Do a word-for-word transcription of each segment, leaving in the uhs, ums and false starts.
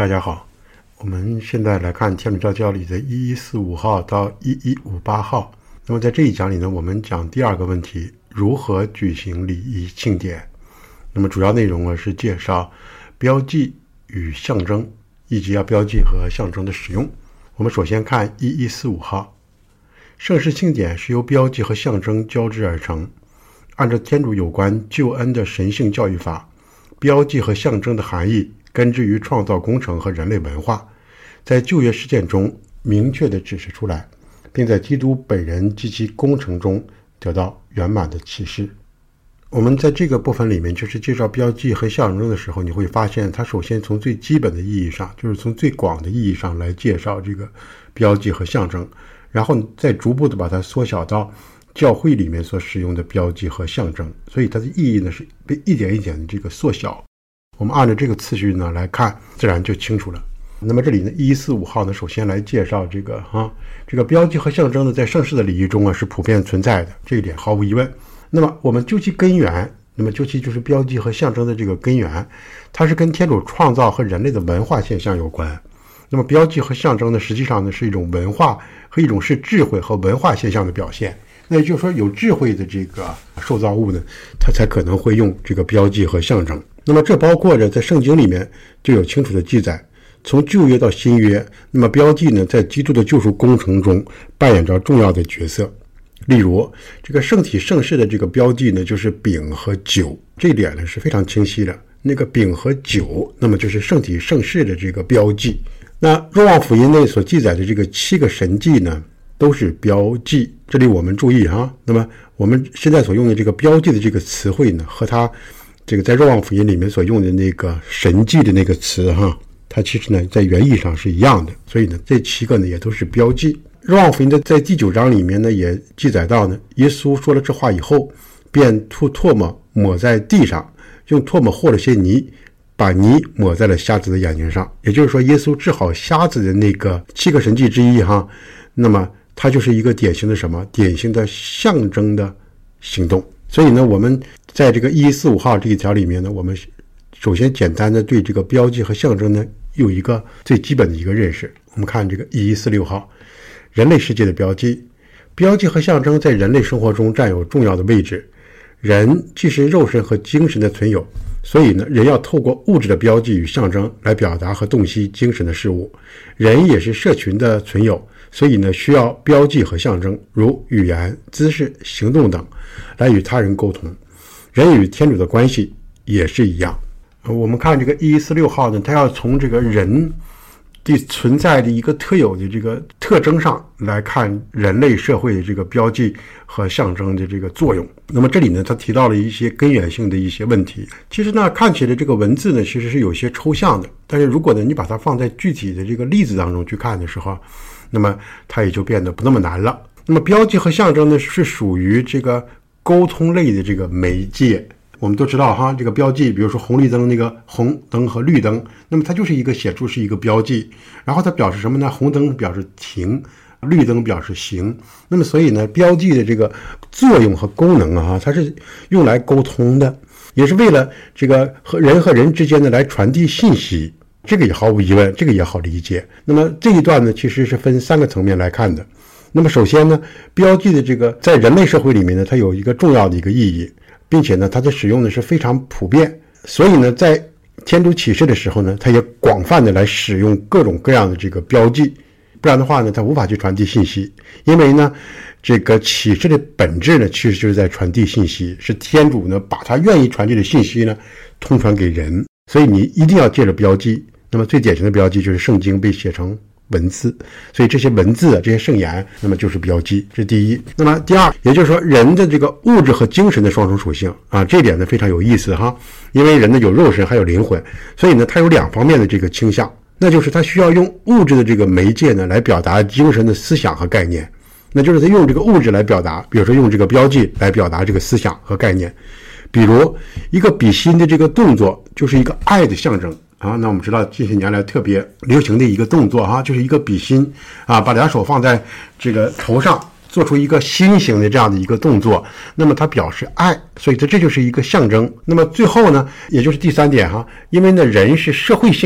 大家好，我们现在来看天主教教理的一一四五号到一一五八号。那么在这一讲里呢，我们讲第二个问题，如何举行礼仪庆典。那么主要内容呢是介绍标记与象征，以及要标记和象征的使用。我们首先看一一四五号，圣事庆典是由标记和象征交织而成。按照天主有关救恩的神性教育法，标记和象征的含义根植于创造工程和人类文化，在旧约事件中明确地指示出来，并在基督本人及其工程中得到圆满的启示。我们在这个部分里面，就是介绍标记和象征的时候，你会发现它首先从最基本的意义上，就是从最广的意义上来介绍这个标记和象征，然后再逐步的把它缩小到教会里面所使用的标记和象征，所以它的意义呢是被一点一点的这个缩小。我们按照这个次序呢来看，自然就清楚了。那么这里呢一一四五号呢，首先来介绍这个啊，这个标记和象征呢，在圣事的礼仪中啊是普遍存在的，这一点毫无疑问。那么我们究其根源，那么究其就是标记和象征的这个根源，它是跟天主创造和人类的文化现象有关。那么标记和象征呢，实际上呢是一种文化和一种是智慧和文化现象的表现。那也就是说，有智慧的这个受造物呢，它才可能会用这个标记和象征。那么这包括着在圣经里面就有清楚的记载，从旧约到新约，那么标记呢在基督的救赎工程中扮演着重要的角色。例如这个圣体圣事的这个标记呢，就是饼和酒，这一点呢是非常清晰的。那个饼和酒，那么就是圣体圣事的这个标记。那若望福音内所记载的这个七个神迹呢，都是标记。这里我们注意哈，那么我们现在所用的这个标记的这个词汇呢，和它这个在若望福音里面所用的那个神迹的那个词哈，它其实呢在原意上是一样的，所以呢这七个呢也都是标记。若望福音的在第九章里面呢也记载到呢，耶稣说了这话以后，便吐唾沫抹在地上，用唾沫和了些泥，把泥抹在了瞎子的眼睛上。也就是说，耶稣治好瞎子的那个七个神迹之一哈，那么它就是一个典型的什么？典型的象征的行动。所以呢，我们在这个一一四五号这一条里面呢，我们首先简单的对这个标记和象征呢有一个最基本的一个认识。我们看这个一一四六号，人类世界的标记。标记和象征在人类生活中占有重要的位置。人既是肉身和精神的存有，所以呢，人要透过物质的标记与象征来表达和洞悉精神的事物。人也是社群的存有，所以呢，需要标记和象征，如语言、姿势、行动等，来与他人沟通。人与天主的关系也是一样。我们看这个一一四六号呢，它要从这个人的存在的一个特有的这个特征上来看人类社会的这个标记和象征的这个作用。那么这里呢，他提到了一些根源性的一些问题。其实呢，看起来这个文字呢，其实是有些抽象的，但是如果呢，你把它放在具体的这个例子当中去看的时候，那么它也就变得不那么难了。那么标记和象征呢，是属于这个沟通类的这个媒介。我们都知道哈，这个标记，比如说红绿灯那个红灯和绿灯，那么它就是一个显出是一个标记，然后它表示什么呢？红灯表示停，绿灯表示行。那么所以呢，标记的这个作用和功能啊，它是用来沟通的，也是为了这个和人和人之间的来传递信息。这个也毫无疑问，这个也好理解。那么这一段呢，其实是分三个层面来看的。那么首先呢，标记的这个在人类社会里面呢，它有一个重要的一个意义，并且呢，它的使用呢是非常普遍，所以呢，在天主启示的时候呢，它也广泛的来使用各种各样的这个标记，不然的话呢，它无法去传递信息。因为呢，这个启示的本质呢，其实就是在传递信息，是天主呢把他愿意传递的信息呢通传给人，所以你一定要借着标记。那么最典型的标记就是圣经被写成文字，所以这些文字这些圣言，那么就是标记，这是第一。那么第二，也就是说人的这个物质和精神的双重属性啊，这一点呢非常有意思哈，因为人呢有肉身还有灵魂，所以呢它有两方面的这个倾向，那就是它需要用物质的这个媒介呢来表达精神的思想和概念，那就是它用这个物质来表达，比如说用这个标记来表达这个思想和概念。比如一个比心的这个动作就是一个爱的象征啊，那我们知道近些年来特别流行的一个动作哈、啊，就是一个比心啊，把两手放在这个头上，做出一个心形的这样的一个动作，那么它表示爱，所以这这就是一个象征。那么最后呢，也就是第三点哈，因为呢人是社会性的，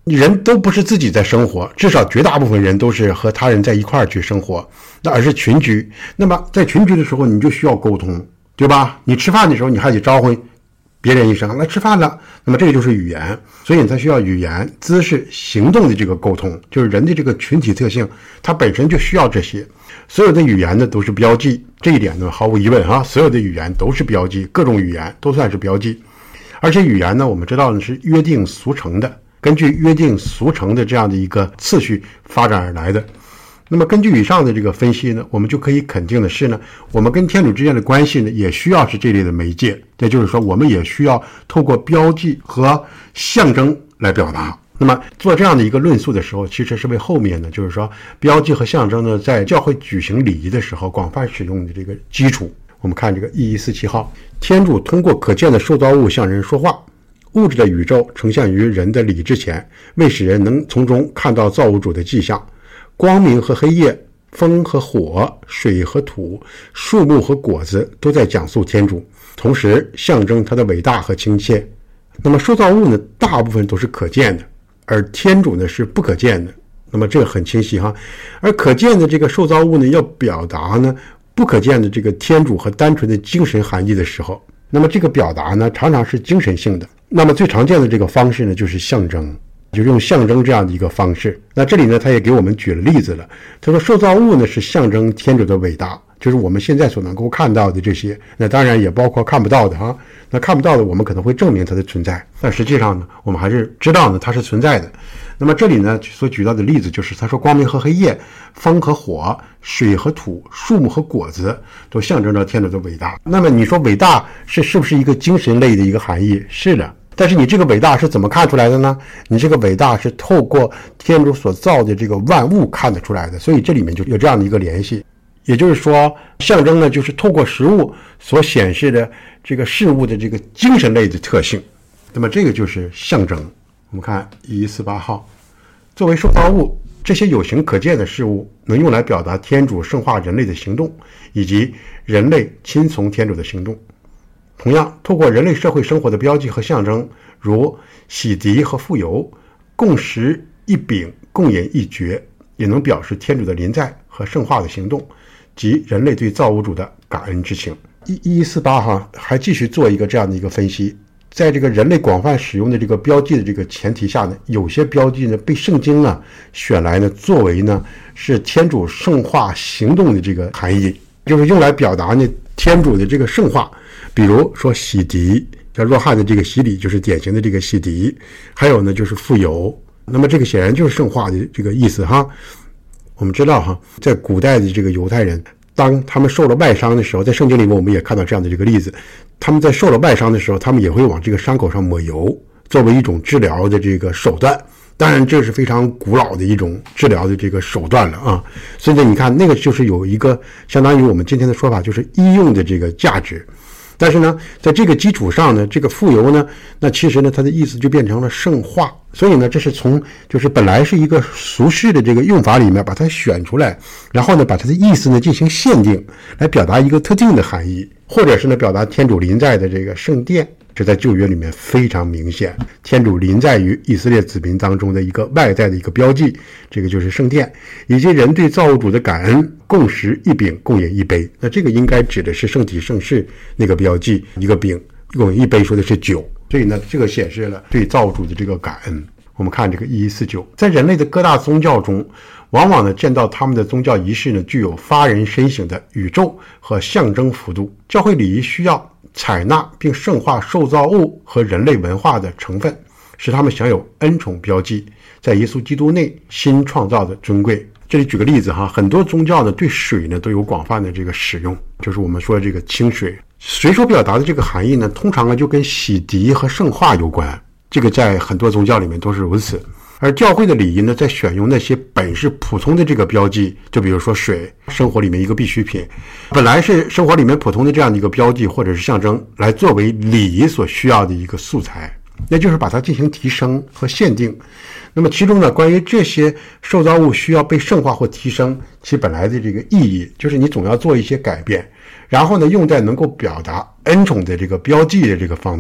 人都不是自己在生活，至少绝大部分人都是和他人在一块儿去生活，那而是群居。那么在群居的时候，你就需要沟通，对吧？你吃饭的时候，你还得招呼别人一声，来吃饭了。那么这个就是语言，所以你才需要语言、姿势、行动的这个沟通，就是人的这个群体特性，它本身就需要这些。所有的语言呢都是标记，这一点呢毫无疑问哈，所有的语言都是标记，各种语言都算是标记。而且语言呢，我们知道呢是约定俗成的。根据约定俗成的这样的一个次序发展而来的。那么根据以上的这个分析呢，我们就可以肯定的是呢，我们跟天主之间的关系呢，也需要是这类的媒介，也就是说我们也需要透过标记和象征来表达。那么做这样的一个论述的时候，其实是为后面呢，就是说标记和象征呢，在教会举行礼仪的时候广泛使用的这个基础。我们看这个一一四七号，天主通过可见的受造物向人说话。物质的宇宙呈现于人的理之前，为使人能从中看到造物主的迹象。光明和黑夜，风和火，水和土，树木和果子都在讲述天主，同时象征他的伟大和亲切。那么受造物呢，大部分都是可见的，而天主呢是不可见的。那么这个很清晰哈。而可见的这个受造物呢，要表达呢不可见的这个天主和单纯的精神含义的时候，那么这个表达呢常常是精神性的。那么最常见的这个方式呢，就是象征，就是用象征这样的一个方式。那这里呢，他也给我们举了例子了。他说，受造物呢是象征天主的伟大，就是我们现在所能够看到的这些。那当然也包括看不到的哈。那看不到的，我们可能会证明它的存在，但实际上呢，我们还是知道呢它是存在的。那么这里呢所举到的例子就是，他说光明和黑夜，风和火，水和土，树木和果子，都象征着天主的伟大。那么你说伟大是是不是一个精神类的一个含义？是的。但是你这个伟大是怎么看出来的呢？你这个伟大是透过天主所造的这个万物看得出来的，所以这里面就有这样的一个联系。也就是说，象征呢就是透过实物所显示的这个事物的这个精神类的特性。那么这个就是象征。我们看一一四八号，作为受造物，这些有形可见的事物能用来表达天主圣化人类的行动，以及人类亲从天主的行动。同样，透过人类社会生活的标记和象征，如洗涤和复油，共食一饼，共饮一爵，也能表示天主的临在和圣化的行动，及人类对造物主的感恩之情。一一四八哈还继续做一个这样的一个分析，在这个人类广泛使用的这个标记的这个前提下呢，有些标记呢被圣经呢选来呢作为呢是天主圣化行动的这个含义，就是用来表达呢天主的这个圣化。比如说洗涤，叫若翰的这个洗礼就是典型的这个洗涤，还有呢就是复油，那么这个显然就是圣化的这个意思哈。我们知道哈，在古代的这个犹太人，当他们受了外伤的时候，在圣经里面我们也看到这样的这个例子，他们在受了外伤的时候，他们也会往这个伤口上抹油，作为一种治疗的这个手段。当然这是非常古老的一种治疗的这个手段了啊，所以你看那个就是有一个相当于我们今天的说法，就是医用的这个价值。但是呢，在这个基础上呢，这个复油呢，那其实呢，它的意思就变成了圣化。所以呢，这是从就是本来是一个俗世的这个用法里面把它选出来，然后呢，把它的意思呢进行限定，来表达一个特定的含义，或者是呢，表达天主临在的这个圣殿。这在旧约里面非常明显，天主临在于以色列子民当中的一个外在的一个标记，这个就是圣殿，以及人对造物主的感恩，共食一饼，共饮一杯。那这个应该指的是圣体圣事那个标记，一个饼，共饮一杯说的是酒，所以呢，这个显示了对造物主的这个感恩。我们看这个一一四九，在人类的各大宗教中，往往呢见到他们的宗教仪式呢具有发人深省的宇宙和象征幅度。教会礼仪需要采纳并圣化受造物和人类文化的成分，使他们享有恩宠标记，在耶稣基督内新创造的尊贵。这里举个例子哈，很多宗教呢对水呢都有广泛的这个使用，就是我们说这个清水。水所表达的这个含义呢，通常呢就跟洗涤和圣化有关，这个在很多宗教里面都是如此。而教会的礼仪呢，在选用那些本是普通的这个标记，就比如说水，生活里面一个必需品，本来是生活里面普通的这样的一个标记或者是象征，来作为礼仪所需要的一个素材，那就是把它进行提升和限定。那么其中呢，关于这些受造物需要被圣化或提升，其本来的这个意义，就是你总要做一些改变，然后呢，用在能够表达恩宠的这个标记的这个方面。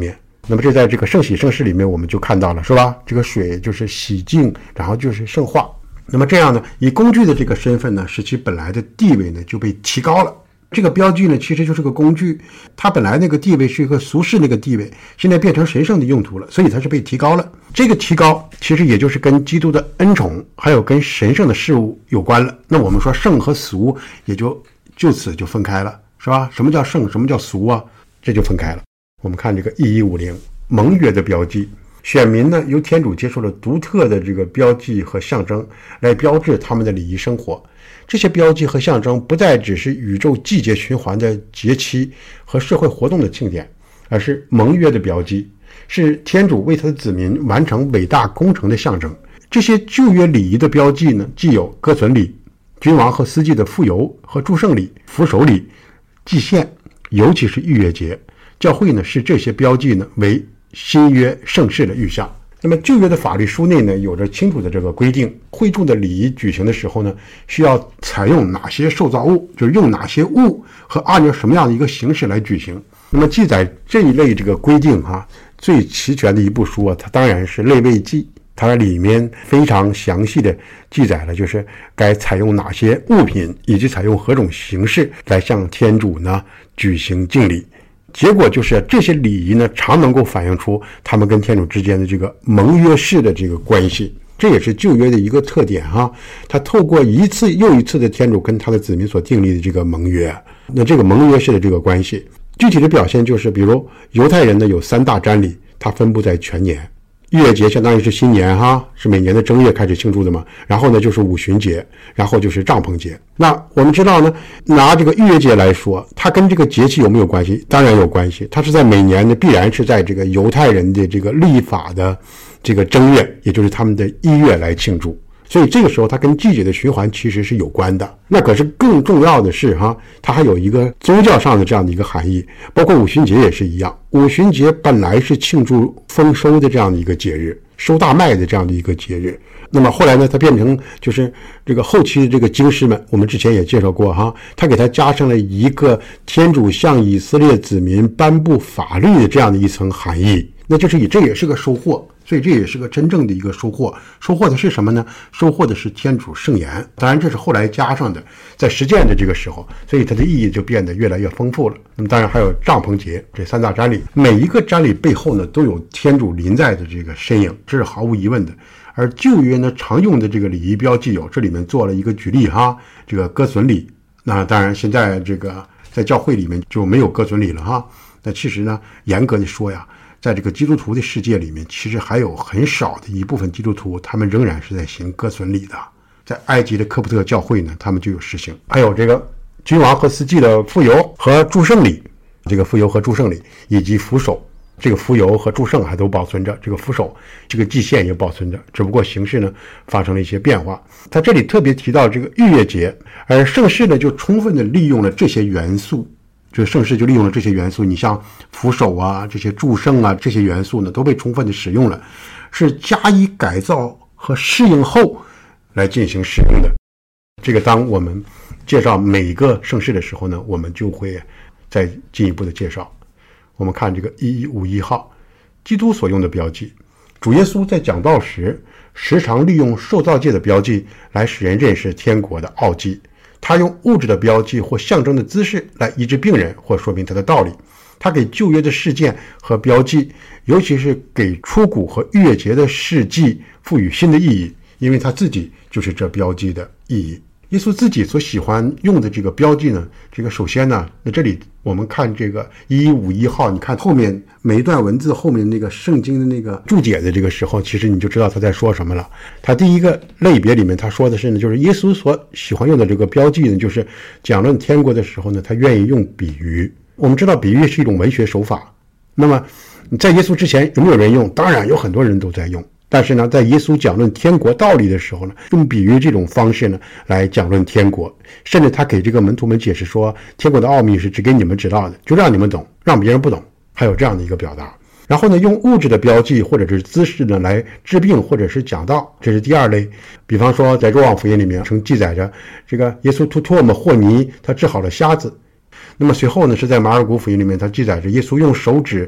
那么这在这个圣洗圣事里面我们就看到了，是吧？这个水就是洗净，然后就是圣化。那么这样呢，以工具的这个身份呢，使其本来的地位呢就被提高了。这个标记呢其实就是个工具，它本来那个地位是一个俗世那个地位，现在变成神圣的用途了，所以它是被提高了。这个提高其实也就是跟基督的恩宠还有跟神圣的事物有关了。那我们说圣和俗也就就此就分开了，是吧？什么叫圣，什么叫俗啊？这就分开了。我们看这个一一五零盟约的标记，选民呢由天主接受了独特的这个标记和象征来标志他们的礼仪生活。这些标记和象征不再只是宇宙季节循环的节期和社会活动的庆典，而是盟约的标记，是天主为他的子民完成伟大工程的象征。这些旧约礼仪的标记呢，既有歌存礼、君王和司祭的傅油和祝圣礼、扶手礼、祭献，尤其是逾越节。教会呢视这些标记呢为新约圣事的预象。那么旧约的法律书内呢有着清楚的这个规定，会众的礼仪举行的时候呢，需要采用哪些受造物，就是用哪些物和按照什么样的一个形式来举行。那么记载这一类这个规定哈、啊，最齐全的一部书啊，它当然是利未记，它里面非常详细的记载了，就是该采用哪些物品以及采用何种形式来向天主呢举行敬礼。结果就是这些礼仪呢，常能够反映出他们跟天主之间的这个盟约式的这个关系。这也是旧约的一个特点哈，他透过一次又一次的天主跟他的子民所订立的这个盟约，那这个盟约式的这个关系，具体的表现就是，比如犹太人呢有三大瞻礼，它分布在全年。逾越节相当于是新年哈，是每年的正月开始庆祝的嘛。然后呢就是五旬节，然后就是帐篷节。那我们知道呢，拿这个逾越节来说，它跟这个节气有没有关系？当然有关系，它是在每年呢必然是在这个犹太人的这个历法的这个正月，也就是他们的一月来庆祝。所以这个时候它跟季节的循环其实是有关的。那可是更重要的是哈，它还有一个宗教上的这样的一个含义，包括五旬节也是一样。五旬节本来是庆祝丰收的这样的一个节日，收大麦的这样的一个节日。那么后来呢，它变成就是这个后期的这个经师们，我们之前也介绍过哈，他给它加上了一个天主向以色列子民颁布法律的这样的一层含义。那就是以这也是个收获。所以这也是个真正的一个收获，收获的是什么呢？收获的是天主圣言，当然这是后来加上的，在实践的这个时候，所以它的意义就变得越来越丰富了。那么当然还有帐篷节，这三大瞻礼，每一个瞻礼背后呢都有天主临在的这个身影，这是毫无疑问的。而旧约呢常用的这个礼仪标记有，这里面做了一个举例哈，这个歌存礼，那当然现在这个在教会里面就没有歌存礼了哈。那其实呢严格的说呀，在这个基督徒的世界里面，其实还有很少的一部分基督徒，他们仍然是在行歌存礼的。在埃及的科普特教会呢，他们就有实行。还有这个君王和司祭的傅油和祝圣礼，这个傅油和祝圣礼以及扶手，这个傅油和祝圣还都保存着，这个扶手这个祭献也保存着，只不过形式呢发生了一些变化。他这里特别提到这个逾越节，而圣事呢就充分的利用了这些元素。这个圣事就利用了这些元素，你像扶手啊，这些祝圣啊，这些元素呢都被充分的使用了，是加以改造和适应后来进行使用的。这个当我们介绍每一个圣事的时候呢，我们就会再进一步的介绍。我们看这个一一五一号，基督所用的标记。主耶稣在讲道时时常利用受造界的标记来使人认识天国的奥迹。他用物质的标记或象征的姿势来医治病人或说明他的道理。他给旧约的事件和标记，尤其是给出谷和逾越节的事迹赋予新的意义，因为他自己就是这标记的意义。耶稣自己所喜欢用的这个标记呢，这个首先呢，那这里我们看这个一一五一号，你看后面每一段文字后面那个圣经的那个注解的这个时候，其实你就知道他在说什么了。他第一个类别里面他说的是呢，就是耶稣所喜欢用的这个标记呢，就是讲论天国的时候呢，他愿意用比喻。我们知道比喻是一种文学手法，那么在耶稣之前有没有人用？当然有很多人都在用。但是呢，在耶稣讲论天国道理的时候呢，用比喻这种方式呢来讲论天国，甚至他给这个门徒们解释说，天国的奥秘是只给你们知道的，就让你们懂，让别人不懂，还有这样的一个表达。然后呢，用物质的标记或者是姿势呢来治病或者是讲道，这是第二类。比方说在若望福音里面曾记载着这个耶稣吐唾沫和泥，他治好了瞎子。那么随后呢，是在马尔谷福音里面他记载着耶稣用手指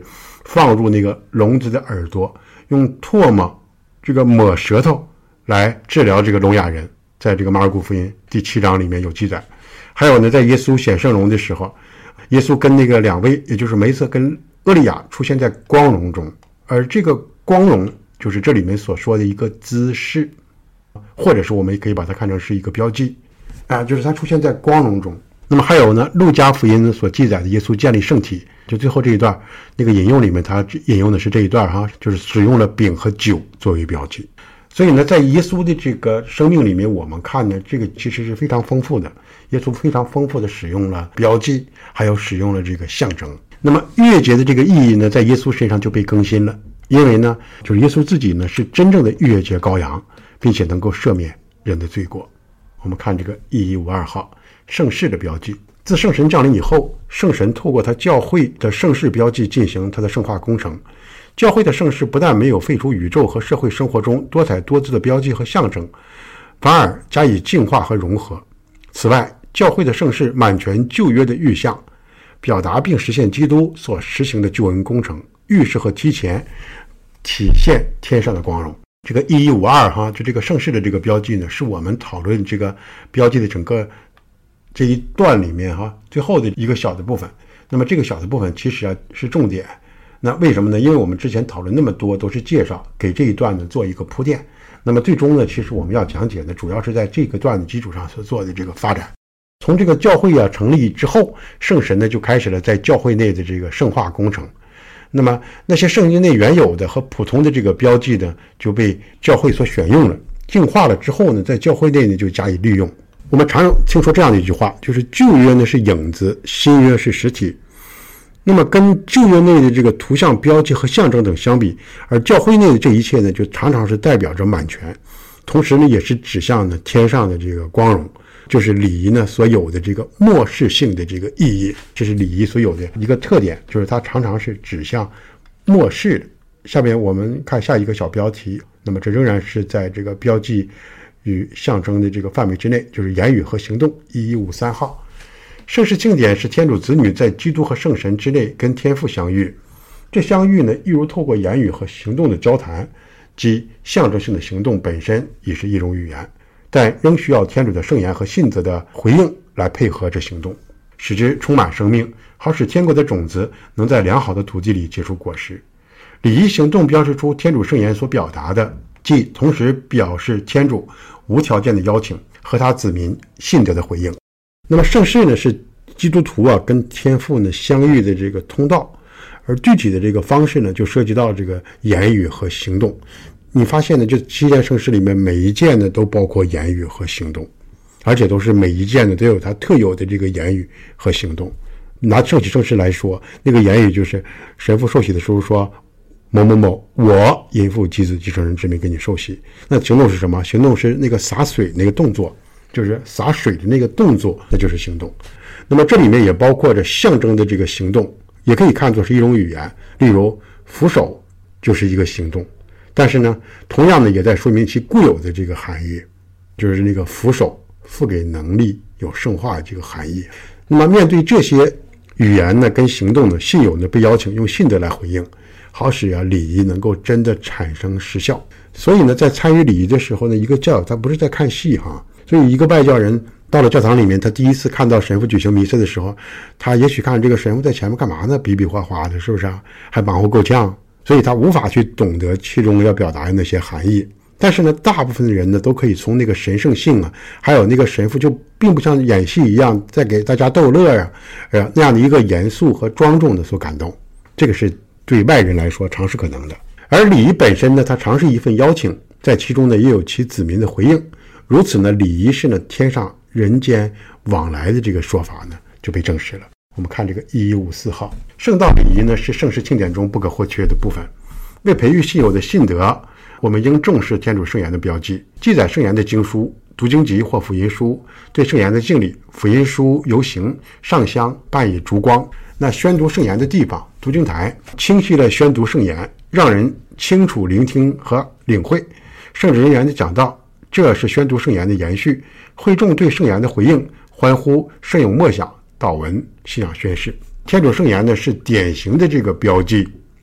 放入那个聋子的耳朵，用唾沫这个抹舌头来治疗这个聋哑人，在这个马尔谷福音第七章里面有记载。还有呢，在耶稣显圣容的时候，耶稣跟那个两位，也就是梅瑟跟厄利亚出现在光荣中，而这个光荣就是这里面所说的一个姿势，或者是我们也可以把它看成是一个标记啊，就是它出现在光荣中。那么还有呢，路加福音所记载的耶稣建立圣体，就最后这一段那个引用里面，他引用的是这一段哈，就是使用了饼和酒作为标记。所以呢，在耶稣的这个生命里面，我们看呢，这个其实是非常丰富的。耶稣非常丰富的使用了标记，还有使用了这个象征。那么逾越节的这个意义呢，在耶稣身上就被更新了，因为呢，就是耶稣自己呢是真正的逾越节羔羊，并且能够赦免人的罪过。我们看这个一一五二号圣事的标记。自圣神降临以后，圣神透过他教会的圣事标记进行他的圣化工程。教会的圣事不但没有废除宇宙和社会生活中多彩多姿的标记和象征，反而加以净化和融合。此外，教会的圣事满全旧约的预象，表达并实现基督所实行的救恩工程，预示和提前体现天上的光荣。这个一一五二哈，就这个圣事的这个标记呢，是我们讨论这个标记的整个这一段里面哈最后的一个小的部分。那么这个小的部分其实啊是重点。那为什么呢？因为我们之前讨论那么多都是介绍，给这一段呢做一个铺垫。那么最终呢，其实我们要讲解呢，主要是在这个段的基础上所做的这个发展。从这个教会啊成立之后，圣神呢就开始了在教会内的这个圣化工程。那么那些圣经内原有的和普通的这个标记呢，就被教会所选用了，净化了之后呢，在教会内呢就加以利用。我们常听说这样的一句话，就是旧约呢是影子，新约是实体。那么跟旧约内的这个图像标记和象征等相比，而教会内的这一切呢，就常常是代表着满全，同时呢也是指向呢天上的这个光荣，就是礼仪呢所有的这个末世性的这个意义。这是礼仪所有的一个特点，就是它常常是指向末世的。下面我们看下一个小标题，那么这仍然是在这个标记与象征的这个范围之内，就是言语和行动。一一五三号圣事庆典是天主子女在基督和圣神之内跟天父相遇，这相遇呢，一如透过言语和行动的交谈，即象征性的行动本身也是一种语言，但仍需要天主的圣言和信则的回应来配合这行动，使之充满生命，好使天国的种子能在良好的土地里结出果实。礼仪行动标示出天主圣言所表达的，即同时表示天主无条件的邀请和他子民信德的回应。那么圣事呢，是基督徒啊跟天父呢相遇的这个通道，而具体的这个方式呢，就涉及到这个言语和行动。你发现呢，这七件圣事里面每一件呢都包括言语和行动，而且都是每一件呢都有它特有的这个言语和行动。拿圣洗圣事来说，那个言语就是神父受洗的时候说某某某，我因父及子及圣神之名给你受洗。那行动是什么？行动是那个洒水那个动作，就是洒水的那个动作，那就是行动。那么这里面也包括着象征的这个行动，也可以看作是一种语言，例如扶手就是一个行动，但是呢同样呢也在说明其固有的这个含义，就是那个扶手赋给能力有圣化这个含义。那么面对这些语言呢跟行动呢，信友呢被邀请用信德来回应，好使啊礼仪能够真的产生实效。所以呢在参与礼仪的时候呢，一个教友他不是在看戏哈，所以一个外教人到了教堂里面，他第一次看到神父举行弥撒的时候，他也许看这个神父在前面干嘛呢，比比划划的，是不是啊？还忙活够呛，所以他无法去懂得其中要表达的那些含义。但是呢大部分的人呢都可以从那个神圣性啊，还有那个神父就并不像演戏一样在给大家逗乐啊，呃那样的一个严肃和庄重的所感动，这个是对外人来说常是可能的。而礼仪本身呢，它常是一份邀请，在其中呢也有其子民的回应。如此呢，礼仪是呢天上人间往来的这个说法呢就被证实了。我们看这个一一五四号，圣道礼仪呢是圣事庆典中不可或缺的部分。为培育信友的信德，我们应重视天主圣言的标记，记载圣言的经书、读经集或福音书，对圣言的敬礼、福音书游行、上香、伴以烛光。那宣读圣言的地方，读经台清晰地宣读圣言，让人清楚聆听和领会圣职人员的讲道，这是宣读圣言的延续。会众对圣言的回应，欢呼、圣咏默想、祷文、信仰宣誓。天主圣言呢是典型的这个标记，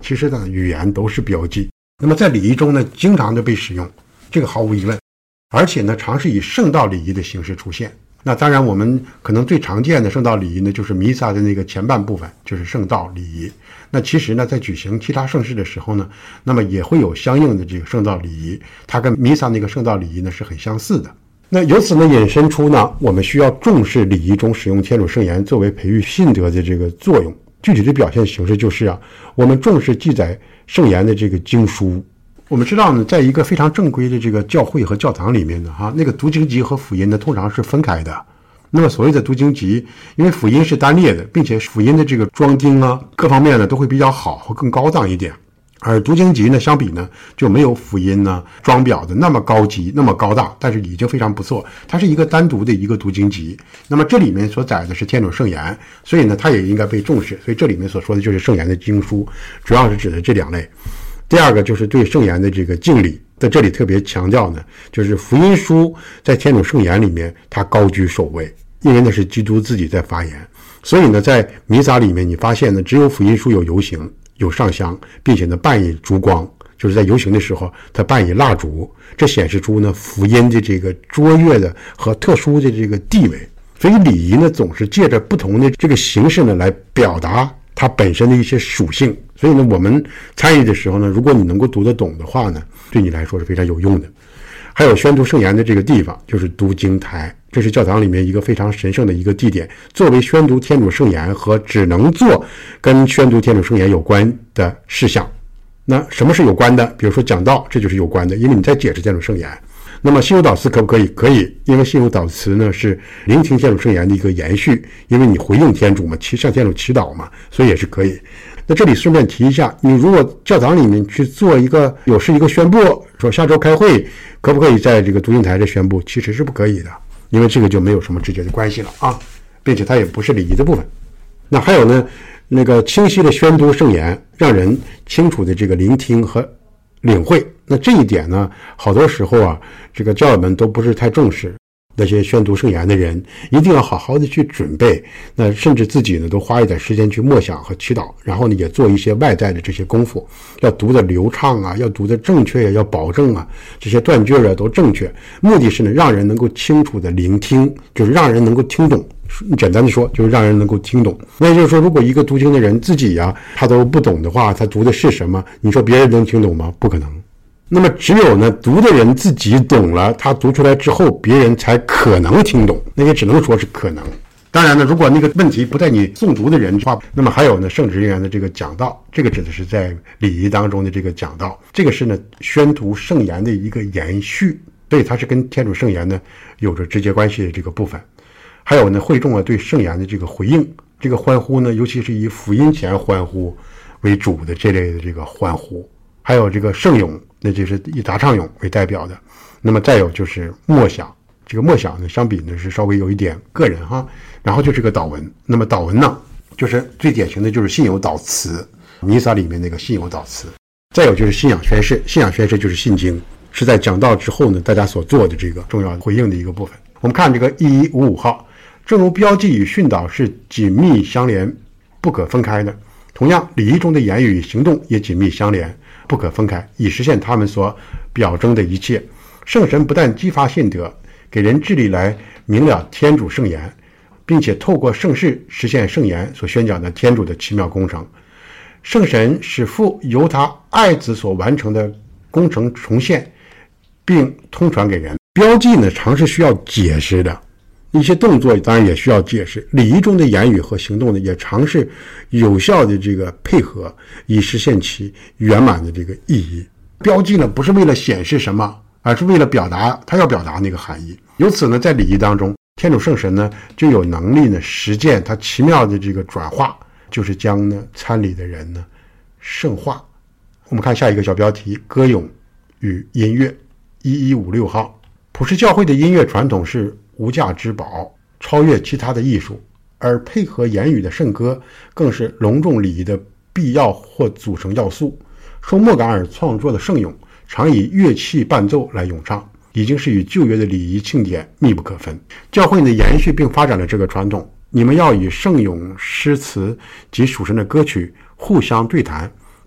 其实呢语言都是标记。那么在礼仪中呢经常的被使用，这个毫无疑问，而且呢常是以圣道礼仪的形式出现。那当然我们可能最常见的圣道礼仪呢就是弥撒的那个前半部分，就是圣道礼仪。那其实呢在举行其他圣事的时候呢，那么也会有相应的这个圣道礼仪，它跟弥撒那个圣道礼仪呢是很相似的。那由此呢引申出呢我们需要重视礼仪中使用天主圣言作为培育信德的这个作用。具体的表现形式就是啊，我们重视记载圣言的这个经书。我们知道呢，在一个非常正规的这个教会和教堂里面呢，哈，那个读经集和福音呢通常是分开的。那么所谓的读经集，因为福音是单列的，并且福音的这个装订啊，各方面呢都会比较好，会更高档一点。而读经集呢，相比呢就没有福音呢装裱的那么高级、那么高档，但是已经非常不错。它是一个单独的一个读经集。那么这里面所载的是天主圣言，所以呢它也应该被重视。所以这里面所说的就是圣言的经书，主要是指的这两类。第二个就是对圣言的这个敬礼，在这里特别强调呢，就是福音书在天主圣言里面它高居首位，因为那是基督自己在发言。所以呢在弥撒里面你发现呢只有福音书有游行，有上香，并且呢伴以烛光，就是在游行的时候它伴以蜡烛，这显示出呢福音的这个卓越的和特殊的这个地位。所以礼仪呢总是借着不同的这个形式呢来表达它本身的一些属性。所以呢我们参与的时候呢，如果你能够读得懂的话呢，对你来说是非常有用的。还有宣读圣言的这个地方就是读经台，这是教堂里面一个非常神圣的一个地点，作为宣读天主圣言和只能做跟宣读天主圣言有关的事项。那什么是有关的？比如说讲道，这就是有关的，因为你在解释天主圣言。那么信友祷词可不可以？可以，因为信友祷词呢是聆听天主圣言的一个延续，因为你回应天主嘛，向天主祈祷嘛，所以也是可以。那这里顺便提一下，你如果教堂里面去做一个有事一个宣布，说下周开会可不可以在这个读经台这宣布，其实是不可以的，因为这个就没有什么直接的关系了啊，并且它也不是礼仪的部分。那还有呢，那个清晰的宣读圣言，让人清楚的这个聆听和领会。那这一点呢，好多时候啊，这个教友们都不是太重视。那些宣读圣言的人一定要好好的去准备，那甚至自己呢都花一点时间去默想和祈祷，然后呢也做一些外在的这些功夫，要读的流畅啊，要读的正确呀，要保证啊这些断句啊都正确，目的是呢让人能够清楚的聆听，就是让人能够听懂。简单的说就是让人能够听懂。那也就是说，如果一个读经的人自己呀他都不懂的话，他读的是什么，你说别人能听懂吗？不可能。那么只有呢读的人自己懂了，他读出来之后别人才可能听懂，那也只能说是可能。当然呢，如果那个问题不在你诵读的人的话，那么还有呢圣职人员的这个讲道，这个指的是在礼仪当中的这个讲道，这个是呢宣读圣言的一个延续，所以它是跟天主圣言呢有着直接关系的这个部分。还有呢会众啊对圣言的这个回应，这个欢呼呢尤其是以福音前欢呼为主的这类的这个欢呼。还有这个圣咏，那就是以答唱咏为代表的。那么再有就是默想，这个默想呢相比呢是稍微有一点个人哈。然后就是个祷文，那么祷文呢就是最典型的就是信友祷词，弥撒里面那个信友祷词。再有就是信仰宣誓，信仰宣誓就是信经，是在讲道之后呢大家所做的这个重要回应的一个部分。我们看这个一一五五号，正如标记与训导是紧密相连不可分开的，同样礼仪中的言语与行动也紧密相连不可分开，以实现他们所表征的一切。圣神不但激发信德，给人智力来明了天主圣言，并且透过圣事实现圣言所宣讲的天主的奇妙工程。圣神使父由他爱子所完成的工程重现，并通传给人。标记呢常是需要解释的，一些动作当然也需要解释，礼仪中的言语和行动呢也常是有效的这个配合，以实现其圆满的这个意义。标记呢不是为了显示什么，而是为了表达他要表达那个含义。由此呢在礼仪当中，天主圣神呢就有能力呢实践他奇妙的这个转化，就是将呢参礼的人呢圣化。我们看下一个小标题，歌咏与音乐，一一五六号。普世教会的音乐传统是无价之宝，超越其他的艺术，而配合言语的圣歌更是隆重礼仪的必要或组成要素。受莫感尔创作的圣咏常以乐器伴奏来咏唱，已经是与旧约的礼仪庆典密不可分。教会呢延续并发展了这个传统，你们要以圣咏诗词及属神的歌曲互相对谈，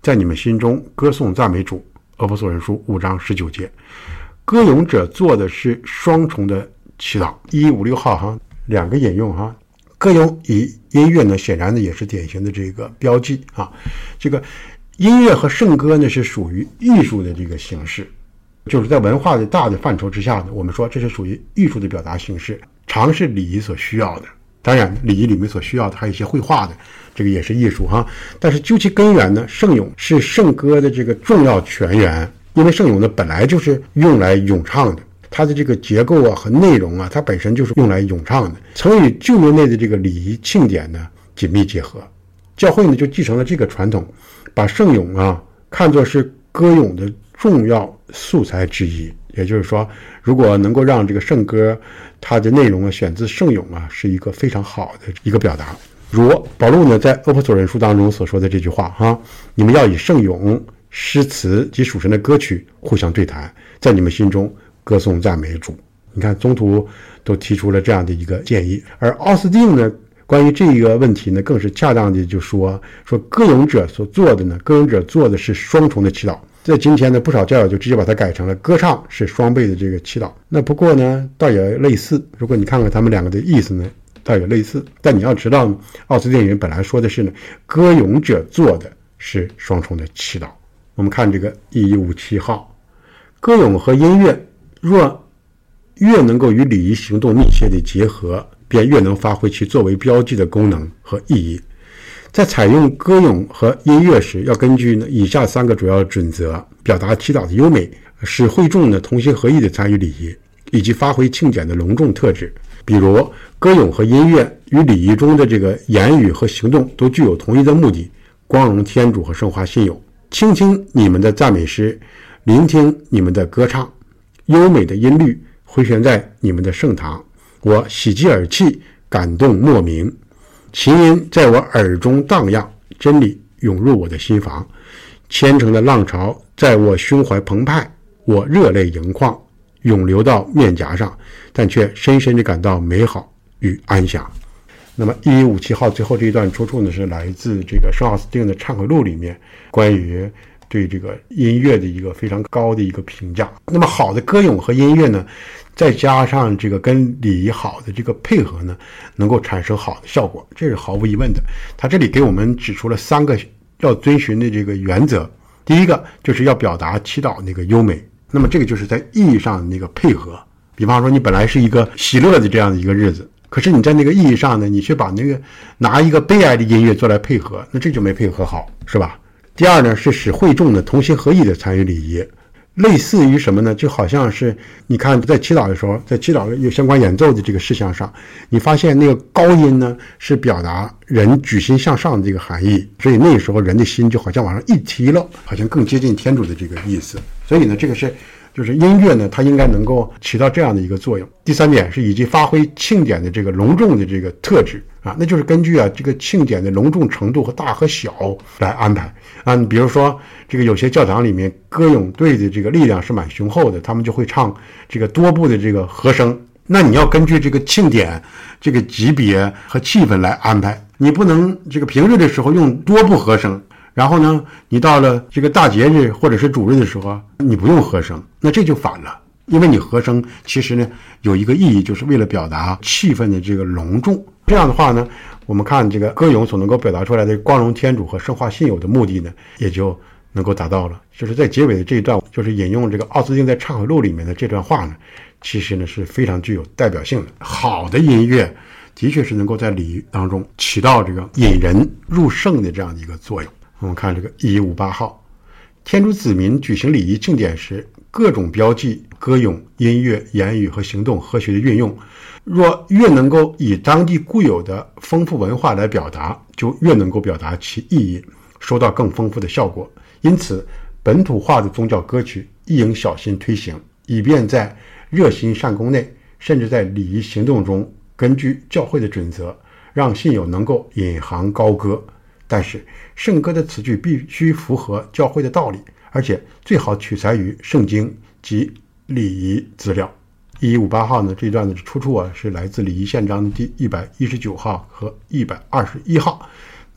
在你们心中歌颂赞美主。俄弗所人书五章十九节，歌咏者做的是双重的祈祷。一一五六号哈，两个引用哈。歌咏与音乐呢，显然呢也是典型的这个标记啊。这个音乐和圣歌呢是属于艺术的这个形式，就是在文化的大的范畴之下呢，我们说这是属于艺术的表达形式，常是礼仪所需要的。当然，礼仪里面所需要的还有一些绘画的，这个也是艺术哈。但是究其根源呢，圣咏是圣歌的这个重要泉源，因为圣咏呢本来就是用来咏唱的，它的这个结构啊和内容啊，它本身就是用来咏唱的，曾与旧约内的这个礼仪庆典呢紧密结合。教会呢就继承了这个传统，把圣咏啊看作是歌咏的重要素材之一。也就是说，如果能够让这个圣歌它的内容啊选自圣咏啊，是一个非常好的一个表达。如保禄呢在俄弗所人书当中所说的这句话哈，你们要以圣咏、诗词及属神的歌曲互相对谈，在你们心中歌颂赞美主。你看宗徒都提出了这样的一个建议，而奥斯定呢关于这个问题呢更是恰当的就说说歌咏者所做的呢，歌咏者做的是双重的祈祷。在今天呢，不少教友就直接把它改成了歌唱是双倍的这个祈祷。那不过呢，倒也类似。如果你看看他们两个的意思呢，倒也类似。但你要知道，奥斯定人本来说的是呢，歌咏者做的是双重的祈祷。我们看这个一一五七号，歌咏和音乐若越能够与礼仪行动密切的结合，便越能发挥其作为标记的功能和意义。在采用歌咏和音乐时，要根据呢以下三个主要准则，表达祈祷的优美，使会众呢同心合意的参与礼仪，以及发挥庆典的隆重特质。比如，歌咏和音乐与礼仪中的这个言语和行动都具有同一的目的，光荣天主和圣化信友。倾听你们的赞美诗，聆听你们的歌唱，优美的音律回旋在你们的圣堂，我喜极而泣，感动莫名。琴音在我耳中荡漾，真理涌入我的心房，虔诚的浪潮在我胸怀澎湃，我热泪盈眶，涌流到面颊上，但却深深地感到美好与安详。那么一一五七号最后这一段出处呢，是来自这个圣奥斯定的忏悔录里面关于对这个音乐的一个非常高的一个评价。那么好的歌咏和音乐呢，再加上这个跟礼仪好的这个配合呢，能够产生好的效果，这是毫无疑问的。他这里给我们指出了三个要遵循的这个原则。第一个就是要表达祈祷那个优美，那么这个就是在意义上的那个配合。比方说你本来是一个喜乐的这样的一个日子，可是你在那个意义上呢，你却把那个拿一个悲哀的音乐做来配合，那这就没配合好，是吧？第二呢，是使会众呢同心合意的参与礼仪，类似于什么呢？就好像是你看在祈祷的时候，在祈祷有相关演奏的这个事项上，你发现那个高音呢是表达人举心向上的这个含义，所以那时候人的心就好像往上一提了，好像更接近天主的这个意思。所以呢，这个是就是音乐呢，它应该能够起到这样的一个作用。第三点是以及发挥庆典的这个隆重的这个特质啊，那就是根据啊这个庆典的隆重程度和大和小来安排啊。比如说这个有些教堂里面歌咏队的这个力量是蛮雄厚的，他们就会唱这个多部的这个和声，那你要根据这个庆典这个级别和气氛来安排，你不能这个平日的时候用多部和声，然后呢你到了这个大节日或者是主日的时候你不用和声，那这就反了。因为你和声其实呢有一个意义，就是为了表达气氛的这个隆重。这样的话呢，我们看这个歌咏所能够表达出来的光荣天主和圣化信友的目的呢，也就能够达到了。就是在结尾的这一段，就是引用这个奥斯定在忏悔录里面的这段话呢，其实呢是非常具有代表性的。好的音乐的确是能够在礼仪当中起到这个引人入圣的这样的一个作用。我们看这个一一五八号，天主子民举行礼仪庆典时，各种标记、歌咏、音乐、言语和行动和谐的运用，若越能够以当地固有的丰富文化来表达，就越能够表达其意义，收到更丰富的效果。因此，本土化的宗教歌曲亦应小心推行，以便在热心善功内，甚至在礼仪行动中，根据教会的准则，让信友能够引吭高歌。但是圣歌的词句必须符合教会的道理，而且最好取材于圣经及礼仪资料。一一五八号呢，这一段的出处啊是来自礼仪宪章的第一百一十九号和一百二十一号。那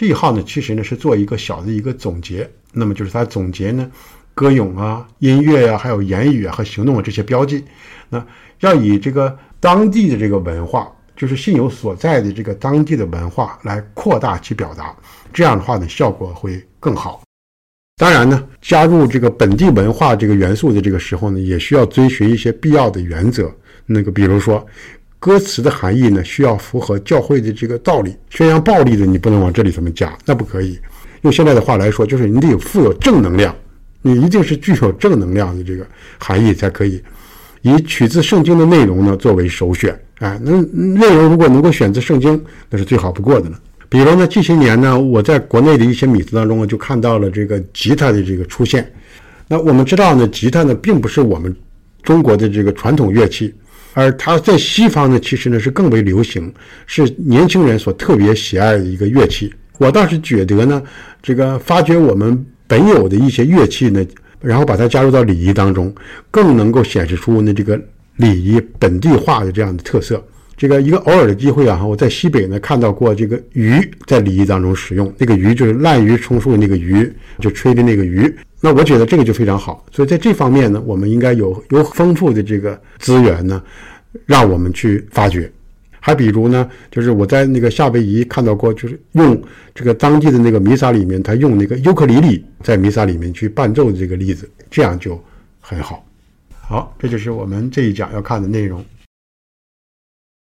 这一号呢，其实呢是做一个小的一个总结，那么就是它总结呢歌咏啊、音乐啊、还有言语啊和行动啊这些标记，那要以这个当地的这个文化，就是信友所在的这个当地的文化来扩大其表达，这样的话呢效果会更好。当然呢，加入这个本地文化这个元素的这个时候呢，也需要遵循一些必要的原则。那个比如说，歌词的含义呢，需要符合教会的这个道理。宣扬暴力的，你不能往这里这么加，那不可以。用现在的话来说，就是你得有富有正能量，你一定是具有正能量的这个含义才可以。以取自圣经的内容呢作为首选，哎，那内容如果能够选自圣经，那是最好不过的了。比如呢，近些年呢，我在国内的一些米字当中就看到了这个吉他的这个出现。那我们知道呢，吉他呢并不是我们中国的这个传统乐器，而它在西方呢其实呢是更为流行，是年轻人所特别喜爱的一个乐器。我倒是觉得呢，这个发掘我们本有的一些乐器呢，然后把它加入到礼仪当中，更能够显示出呢这个礼仪本地化的这样的特色。这个一个偶尔的机会啊，我在西北呢看到过这个鱼在礼仪当中使用，那个鱼就是滥竽充数的那个鱼，就吹的那个鱼。那我觉得这个就非常好，所以在这方面呢，我们应该有有丰富的这个资源呢，让我们去发掘。还比如呢，就是我在那个夏威夷看到过，就是用这个当地的那个弥撒里面，他用那个尤克里里在弥撒里面去伴奏的这个例子，这样就很好。好，这就是我们这一讲要看的内容。